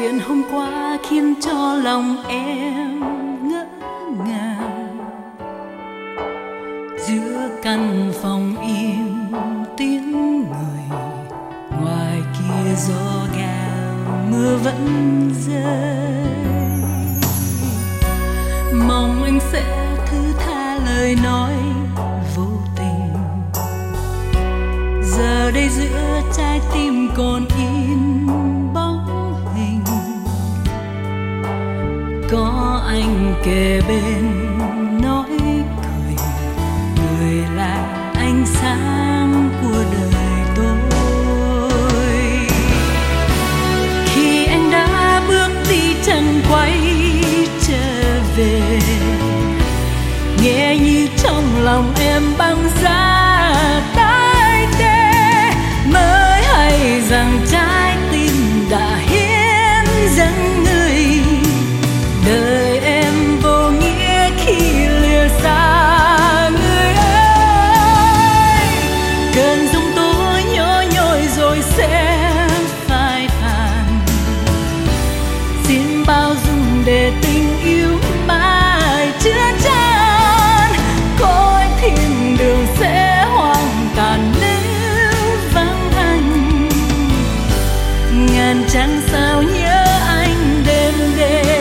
chuyện hôm qua khiến cho lòng em ngỡ ngàng. Giữa căn phòng im tiếng người, ngoài kia gió gào mưa vẫn rơi. Mong anh sẽ thứ tha lời nói vô tình. Giờ đây giữa trái tim còn in bóng hình, có anh kề bên nói cười, người là ánh sáng của đời tôi. Khi anh đã bước đi chẳng quay trở về, nghe như trong lòng em băng giá tái tê, mới hay rằng trái tim đã hiến dâng người. Đời em vô nghĩa khi lìa xa người ơi. Cơn giông tố nhỏ nhoi rồi sẽ phai tàn, xin bao dung để tình yêu mãi chứa chan. Cõi thiên đường sẽ hoang tàn nếu vắng anh, ngàn trăng sao nhớ anh đêm đêm.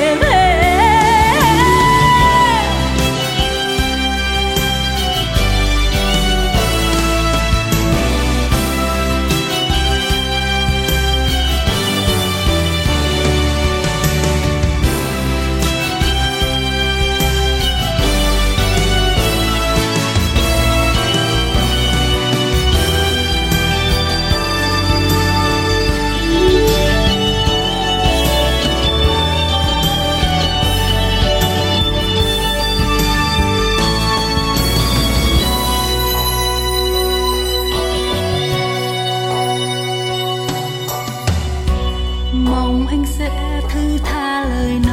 Mong anh sẽ thứ tha lời